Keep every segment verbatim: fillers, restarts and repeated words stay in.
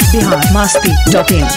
Bihar Masti dot इन।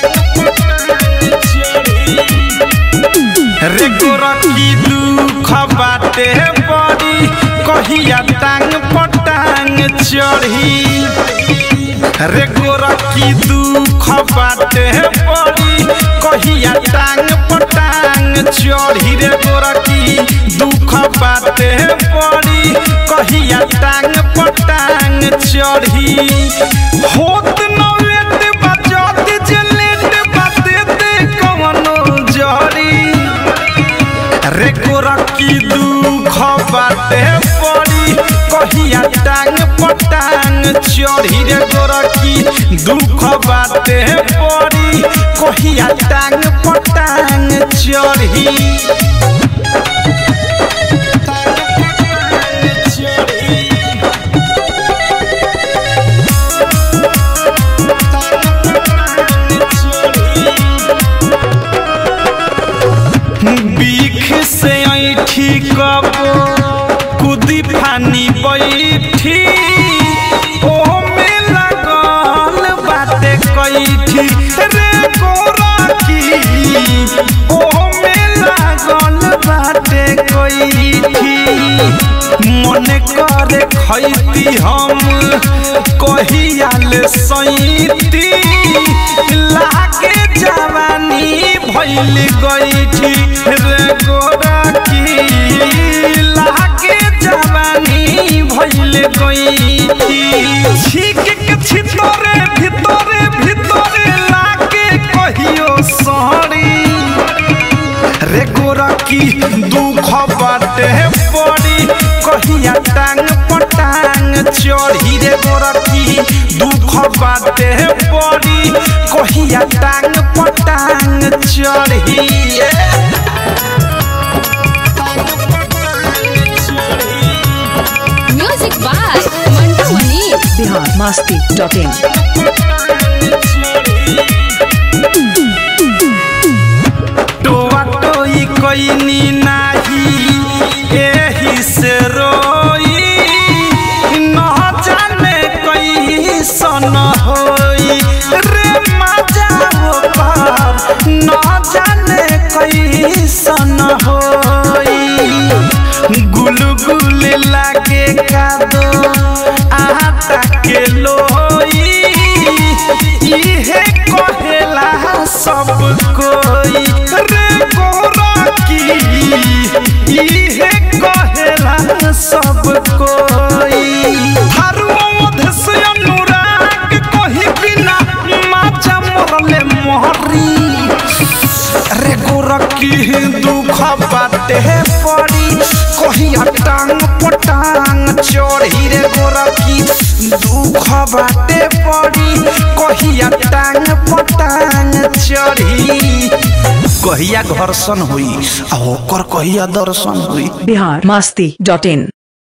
रे गोरकी दुख बाटे बड़ी कहिया टांग पटांग चढ़ी। रे गोरकी दुख बाटे बड़ी कहिया टांग पटांग चढ़ी। रे गोरकी दुख बाटे बड़ी कहिया टांग पटांग चढ़ी। होत नवेट बजत जलेट बदते कवनो जड़ी। रे गोरकी दुख बाटे बड़ी कहिया टांग पटांग चढ़ी। रे गोरकी दुख बाटे बड़ी कहिया टांग पटांग चढ़ी। बीख से ऐठी कब कुदी फानी बैठी। ओ में लगल बाटे कैठी। रे गोरकी ओ में लगल बाटे कैठी। मन करे खैती हम कहियाल सैती। लागे जवानी भइल गईठी। रे गोरकी लागे जवानी भइल गईठी। छीक के छितरे भितरे भितरे लागे कहियो सड़ी। रे गोरकी दुख बाटे बड़ी कहिया टांग पटांग चढ़ी। रे गोरकी दुख बाटे बड़ी कहिया टांग पटांग चढ़ी। Music by Mantu Mani. Bihar Masti dot in. टोआ टोई कोइनी नाही एही से रोई। न जाने कैसन होई रे मजा पार। न जाने कैसन होई। गुलगुल लागे कादो आटा के लोई। इहे कहेला सब कोई। रे गोरकी इहे कहेला सब कोई। थारुओध से अनुराग कही बिना माचा मरले मोहरी। रे गोरकी दुख बाटे पड़ी कहिया टांग पटांग चढ़ी। रे गोरकी दुख बाटे पड़ी कहिया टांग पटांग चढ़ी। कहिया घर्षण हुई आ ओकर कहिया दर्शन हुई। बिहार मस्ती डॉट इन।